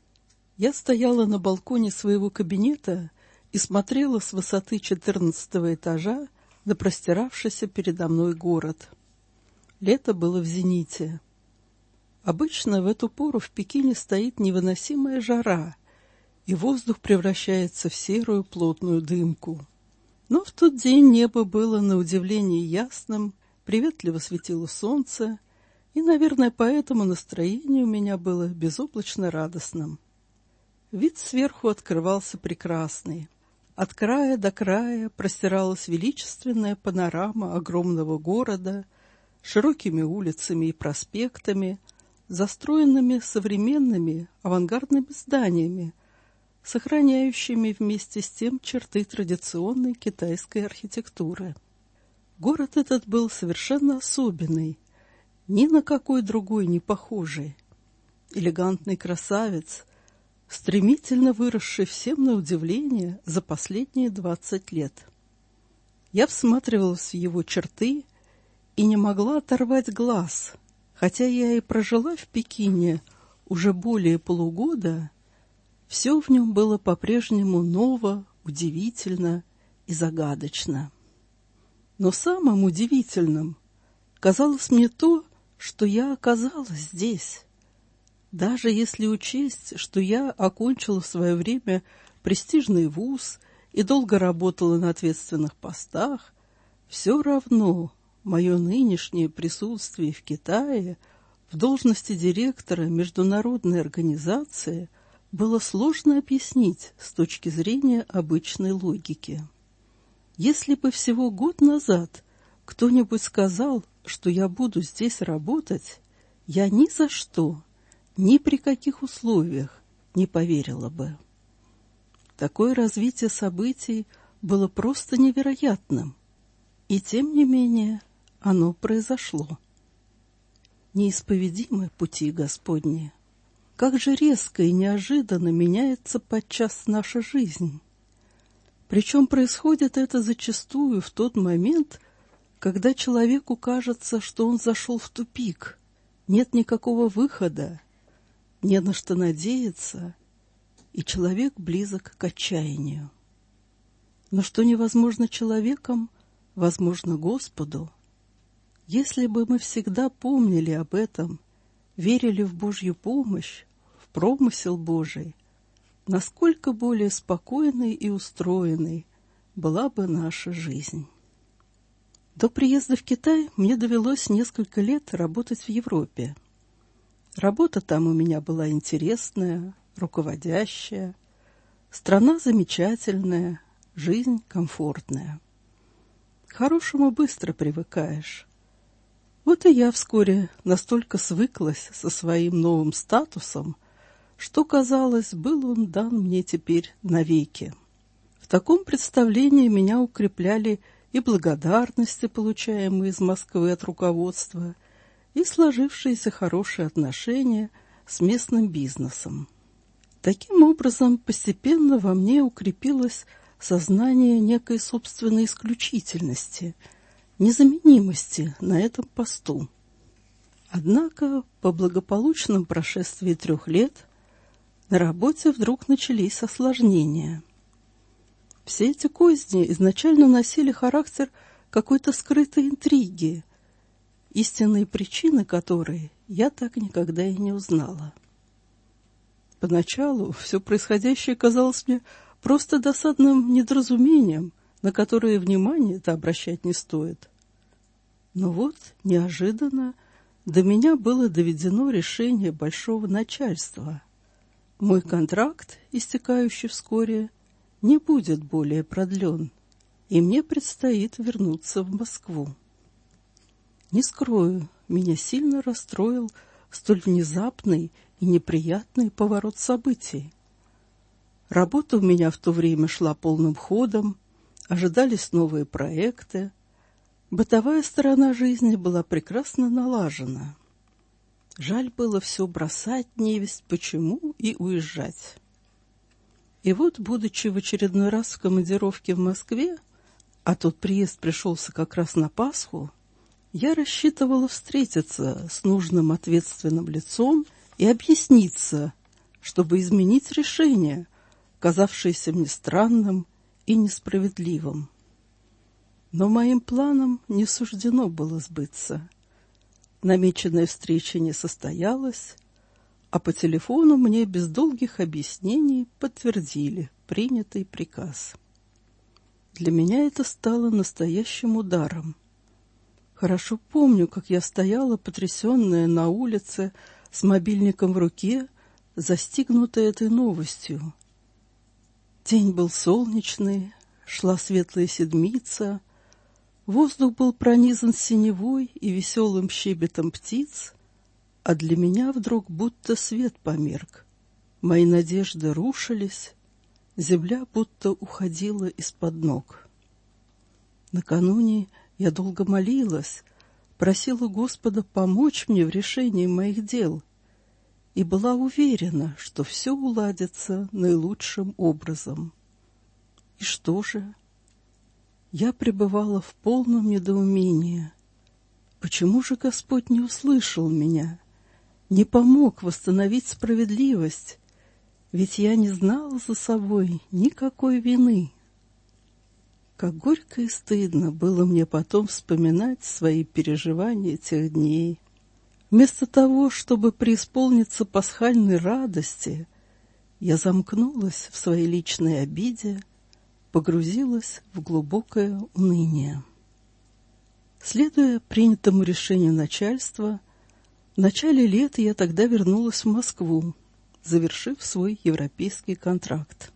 Я стояла на балконе своего кабинета и смотрела с высоты четырнадцатого этажа на простиравшийся передо мной город. Лето было в зените. Обычно в эту пору в Пекине стоит невыносимая жара, и воздух превращается в серую плотную дымку. Но в тот день небо было на удивление ясным, приветливо светило солнце, и, наверное, поэтому настроение у меня было безоблачно радостным. Вид сверху открывался прекрасный. От края до края простиралась величественная панорама огромного города, широкими улицами и проспектами, застроенными современными авангардными зданиями, сохраняющими вместе с тем черты традиционной китайской архитектуры. Город этот был совершенно особенный, ни на какой другой не похожий. Элегантный красавец, стремительно выросший всем на удивление за последние двадцать лет. Я всматривалась в его черты и не могла оторвать глаз, хотя я и прожила в Пекине уже более полугода, все в нем было по-прежнему ново, удивительно и загадочно. Но самым удивительным казалось мне то, что я оказалась здесь. Даже если учесть, что я окончила в свое время престижный вуз и долго работала на ответственных постах, все равно мое нынешнее присутствие в Китае в должности директора международной организации было сложно объяснить с точки зрения обычной логики. Если бы всего год назад кто-нибудь сказал, что я буду здесь работать, я ни за что, ни при каких условиях не поверила бы. Такое развитие событий было просто невероятным, и тем не менее оно произошло. Неисповедимы пути Господни. Как же резко и неожиданно меняется подчас наша жизнь. Причем происходит это зачастую в тот момент, когда человеку кажется, что он зашел в тупик, нет никакого выхода, не на что надеяться, и человек близок к отчаянию. Но что невозможно человеком, возможно Господу. Если бы мы всегда помнили об этом, верили в Божью помощь, в промысел Божий, насколько более спокойной и устроенной была бы наша жизнь. До приезда в Китай мне довелось несколько лет работать в Европе. Работа там у меня была интересная, руководящая, страна замечательная, жизнь комфортная. К хорошему быстро привыкаешь. Вот и я вскоре настолько свыклась со своим новым статусом, что, казалось, был он дан мне теперь навеки. В таком представлении меня укрепляли и благодарности, получаемые из Москвы от руководства, и сложившиеся хорошие отношения с местным бизнесом. Таким образом, постепенно во мне укрепилось сознание некой собственной исключительности, незаменимости на этом посту. Однако, по благополучном прошествии трех лет, на работе вдруг начались осложнения. Все эти козни изначально носили характер какой-то скрытой интриги, истинные причины которой я так никогда и не узнала. Поначалу все происходящее казалось мне просто досадным недоразумением, на которое внимание-то обращать не стоит. Но вот, неожиданно, до меня было доведено решение большого начальства. Мой контракт, истекающий вскоре, не будет более продлен, и мне предстоит вернуться в Москву. Не скрою, меня сильно расстроил столь внезапный и неприятный поворот событий. Работа у меня в то время шла полным ходом, ожидались новые проекты, бытовая сторона жизни была прекрасно налажена. Жаль было все бросать невесть почему и уезжать. И вот, будучи в очередной раз в командировке в Москве, а тот приезд пришелся как раз на Пасху, я рассчитывала встретиться с нужным ответственным лицом и объясниться, чтобы изменить решение, казавшееся мне странным и несправедливым. Но моим планам не суждено было сбыться. Намеченная встреча не состоялась, а по телефону мне без долгих объяснений подтвердили принятый приказ. Для меня это стало настоящим ударом. Хорошо помню, как я стояла, потрясенная на улице, с мобильником в руке, застигнутая этой новостью. День был солнечный, шла светлая седмица, воздух был пронизан синевой и веселым щебетом птиц, а для меня вдруг будто свет померк. Мои надежды рушились, земля будто уходила из-под ног. Накануне я долго молилась, просила Господа помочь мне в решении моих дел и была уверена, что все уладится наилучшим образом. И что же? Я пребывала в полном недоумении. Почему же Господь не услышал меня, не помог восстановить справедливость? Ведь я не знала за собой никакой вины. Как горько и стыдно было мне потом вспоминать свои переживания тех дней. Вместо того, чтобы преисполниться пасхальной радости, я замкнулась в своей личной обиде, погрузилась в глубокое уныние. Следуя принятому решению начальства, в начале лета я тогда вернулась в Москву, завершив свой европейский контракт.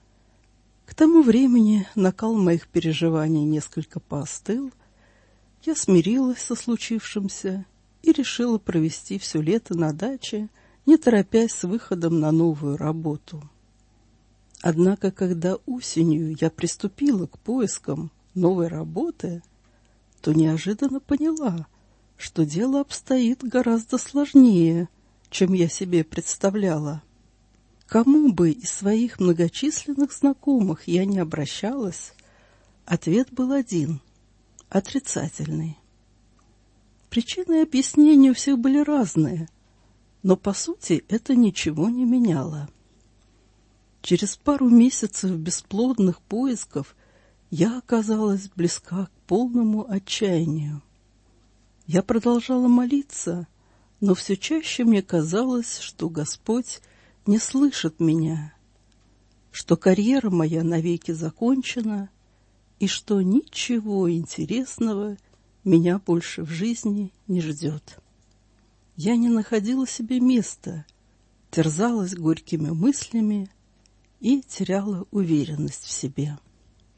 К тому времени накал моих переживаний несколько поостыл, я смирилась со случившимся и решила провести все лето на даче, не торопясь с выходом на новую работу. Однако, когда осенью я приступила к поискам новой работы, то неожиданно поняла, что дело обстоит гораздо сложнее, чем я себе представляла. Кому бы из своих многочисленных знакомых я не обращалась, ответ был один – отрицательный. Причины и объяснения у всех были разные, но, по сути, это ничего не меняло. Через пару месяцев бесплодных поисков я оказалась близка к полному отчаянию. Я продолжала молиться, но все чаще мне казалось, что Господь не слышит меня, что карьера моя навеки закончена и что ничего интересного меня больше в жизни не ждет. Я не находила себе места, терзалась горькими мыслями и теряла уверенность в себе.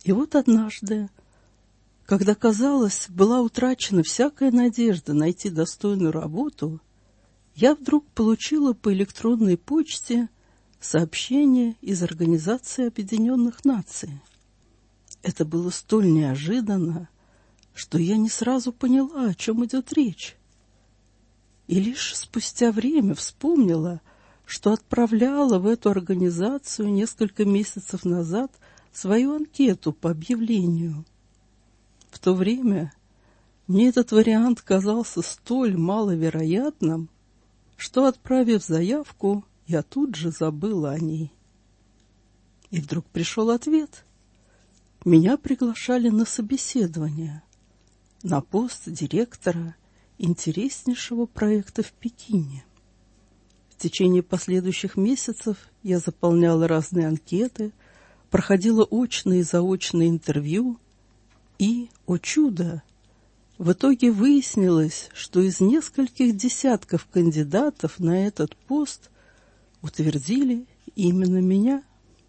И вот однажды, когда, казалось, была утрачена всякая надежда найти достойную работу, я вдруг получила по электронной почте сообщение из Организации Объединенных Наций. Это было столь неожиданно, что я не сразу поняла, о чем идет речь. И лишь спустя время вспомнила, что отправляла в эту организацию несколько месяцев назад свою анкету по объявлению. В то время мне этот вариант казался столь маловероятным, что, отправив заявку, я тут же забыла о ней. И вдруг пришел ответ. Меня приглашали на собеседование, на пост директора интереснейшего проекта в Пекине. В течение последующих месяцев я заполняла разные анкеты, проходила очные и заочные интервью, и, о чудо, в итоге выяснилось, что из нескольких десятков кандидатов на этот пост утвердили именно меня.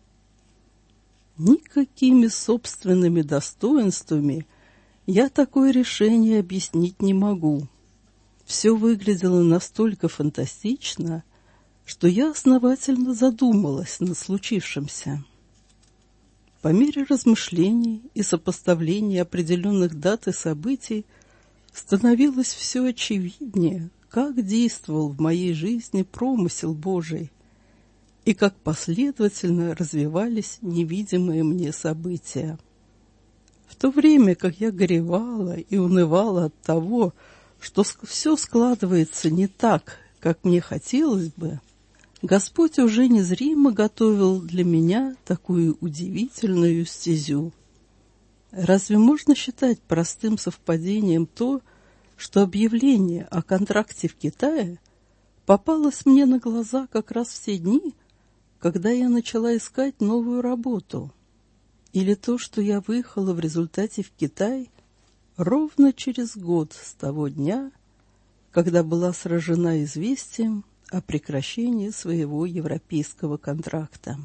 Никакими собственными достоинствами я такое решение объяснить не могу. Все выглядело настолько фантастично, что я основательно задумалась над случившимся. По мере размышлений и сопоставления определенных дат и событий становилось все очевиднее, как действовал в моей жизни промысел Божий и как последовательно развивались невидимые мне события. В то время, как я горевала и унывала от того, что все складывается не так, как мне хотелось бы, Господь уже незримо готовил для меня такую удивительную стезю. Разве можно считать простым совпадением то, что объявление о контракте в Китае попалось мне на глаза как раз в те дни, когда я начала искать новую работу, или то, что я выехала в результате в Китай ровно через год с того дня, когда была сражена известием о прекращении своего европейского контракта.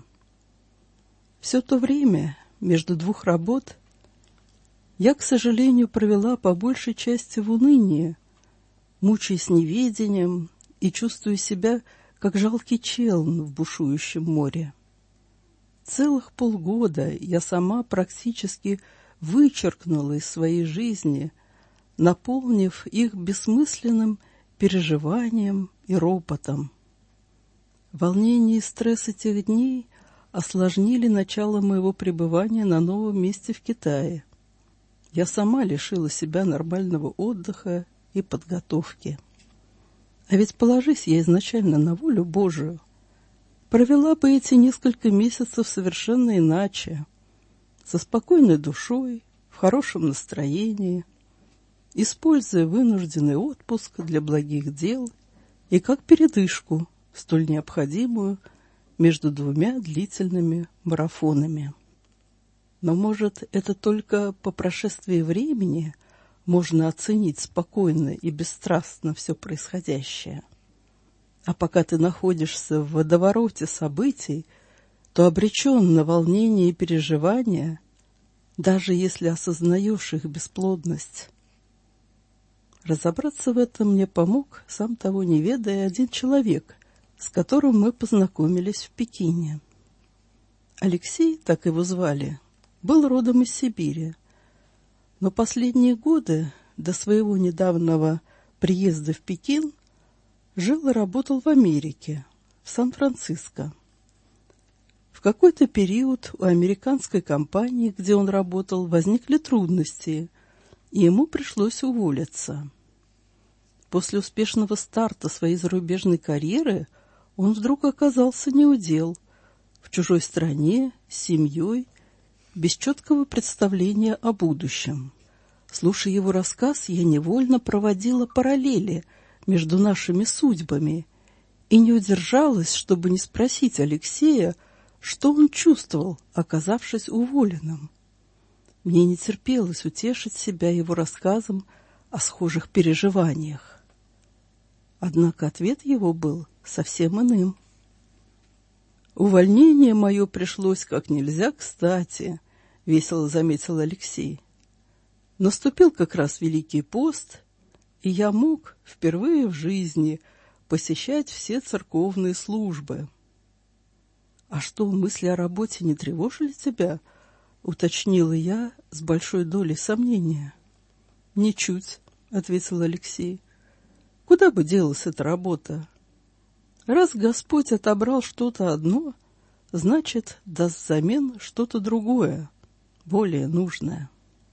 Все то время между двух работ я, к сожалению, провела по большей части в унынии, мучаясь неведением и чувствуя себя как жалкий челн в бушующем море. Целых полгода я сама практически вычеркнула из своей жизни, наполнив их бессмысленным переживанием и ропотом. Волнение и стресс этих дней осложнили начало моего пребывания на новом месте в Китае. Я сама лишила себя нормального отдыха и подготовки. А ведь, положись я изначально на волю Божию, провела бы эти несколько месяцев совершенно иначе, со спокойной душой, в хорошем настроении, используя вынужденный отпуск для благих дел и как передышку, столь необходимую между двумя длительными марафонами. Но, может, это только по прошествии времени можно оценить спокойно и бесстрастно все происходящее. А пока ты находишься в водовороте событий, то обречен на волнение и переживания, даже если осознаешь их бесплодность. Разобраться в этом мне помог, сам того не ведая, один человек, с которым мы познакомились в Пекине. Алексей, так его звали, был родом из Сибири, но последние годы, до своего недавнего приезда в Пекин, жил и работал в Америке, в Сан-Франциско. В какой-то период у американской компании, где он работал, возникли трудности, и ему пришлось уволиться. После успешного старта своей зарубежной карьеры он вдруг оказался неудел, в чужой стране, с семьей, без четкого представления о будущем. Слушая его рассказ, я невольно проводила параллели между нашими судьбами и не удержалась, чтобы не спросить Алексея, что он чувствовал, оказавшись уволенным. Мне не терпелось утешить себя его рассказом о схожих переживаниях. Однако ответ его был совсем иным. Увольнение мое пришлось как нельзя кстати, весело заметил Алексей. Наступил как раз Великий пост, и я мог впервые в жизни посещать все церковные службы. «А что, мысли о работе не тревожили тебя?» — уточнила я с большой долей сомнения. «Ничуть», — ответил Алексей. «Куда бы делась эта работа? Раз Господь отобрал что-то одно, значит, даст взамен что-то другое, более нужное».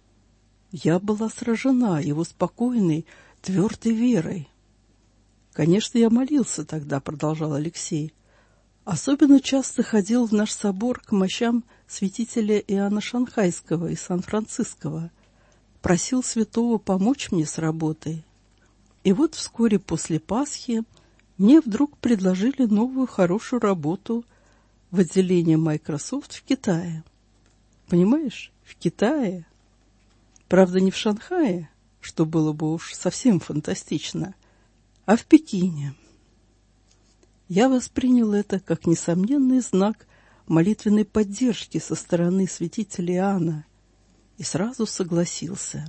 Я была сражена его спокойной, твердой верой. «Конечно, я молился тогда», — продолжал Алексей. «Особенно часто ходил в наш собор к мощам святителя Иоанна Шанхайского и Сан-Франциского. Просил святого помочь мне с работой. И вот вскоре после Пасхи мне вдруг предложили новую хорошую работу в отделении Microsoft в Китае. Понимаешь, в Китае. Правда, не в Шанхае, что было бы уж совсем фантастично, а в Пекине. Я воспринял это как несомненный знак молитвенной поддержки со стороны святителя Иоанна и сразу согласился.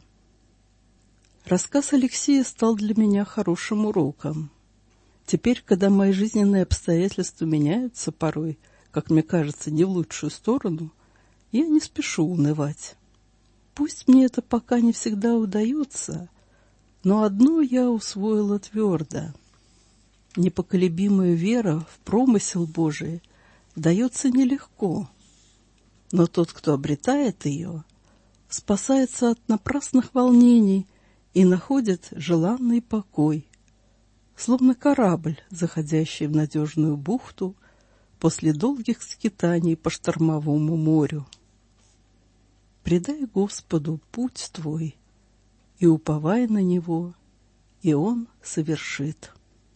Рассказ Алексея стал для меня хорошим уроком. Теперь, когда мои жизненные обстоятельства меняются порой, как мне кажется, не в лучшую сторону, я не спешу унывать. Пусть мне это пока не всегда удается, но одно я усвоила твердо. Непоколебимая вера в промысел Божий дается нелегко, но тот, кто обретает ее, спасается от напрасных волнений и находит желанный покой, словно корабль, заходящий в надежную бухту после долгих скитаний по штормовому морю. Предай Господу путь твой и уповай на Него, и Он совершит.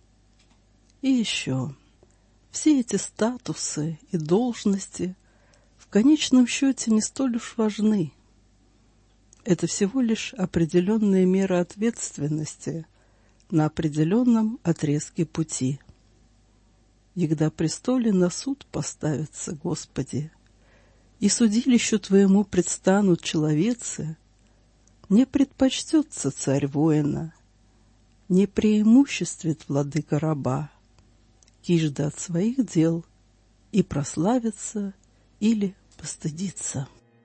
И еще, все эти статусы и должности в конечном счете не столь уж важны. Это всего лишь определенная мера ответственности на определенном отрезке пути. Егда престоле на суд поставятся, Господи, и судилищу Твоему предстанут человецы, не предпочтется царь воина, не преимуществит владыка раба, кижда от своих дел и прославится или постыдится.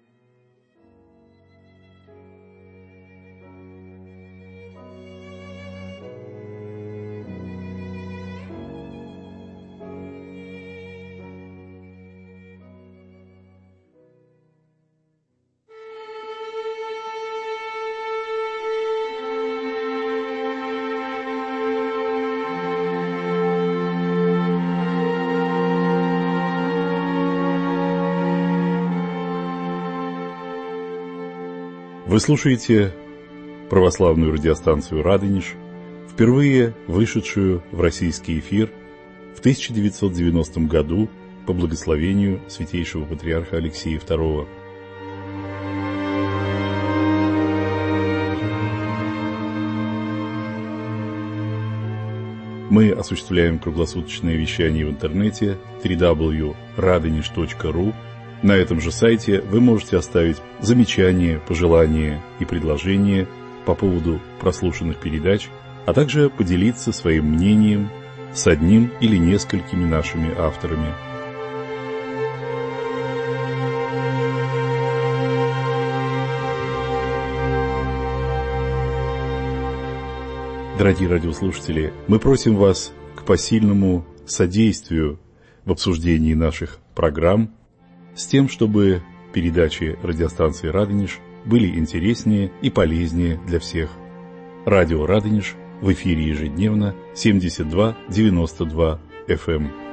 Вы слушаете православную радиостанцию «Радонеж», впервые вышедшую в российский эфир в тысяча девятьсот девяностом году по благословению святейшего патриарха Алексея второго. Мы осуществляем круглосуточное вещание в интернете дабл ю дабл ю дабл ю точка радонеж точка ру. На этом же сайте вы можете оставить замечания, пожелания и предложения по поводу прослушанных передач, а также поделиться своим мнением с одним или несколькими нашими авторами. Дорогие радиослушатели, мы просим вас к посильному содействию в обсуждении наших программ, с тем, чтобы передачи радиостанции «Радонеж» были интереснее и полезнее для всех. Радио «Радонеж» в эфире ежедневно семьдесят два девяносто два эф эм.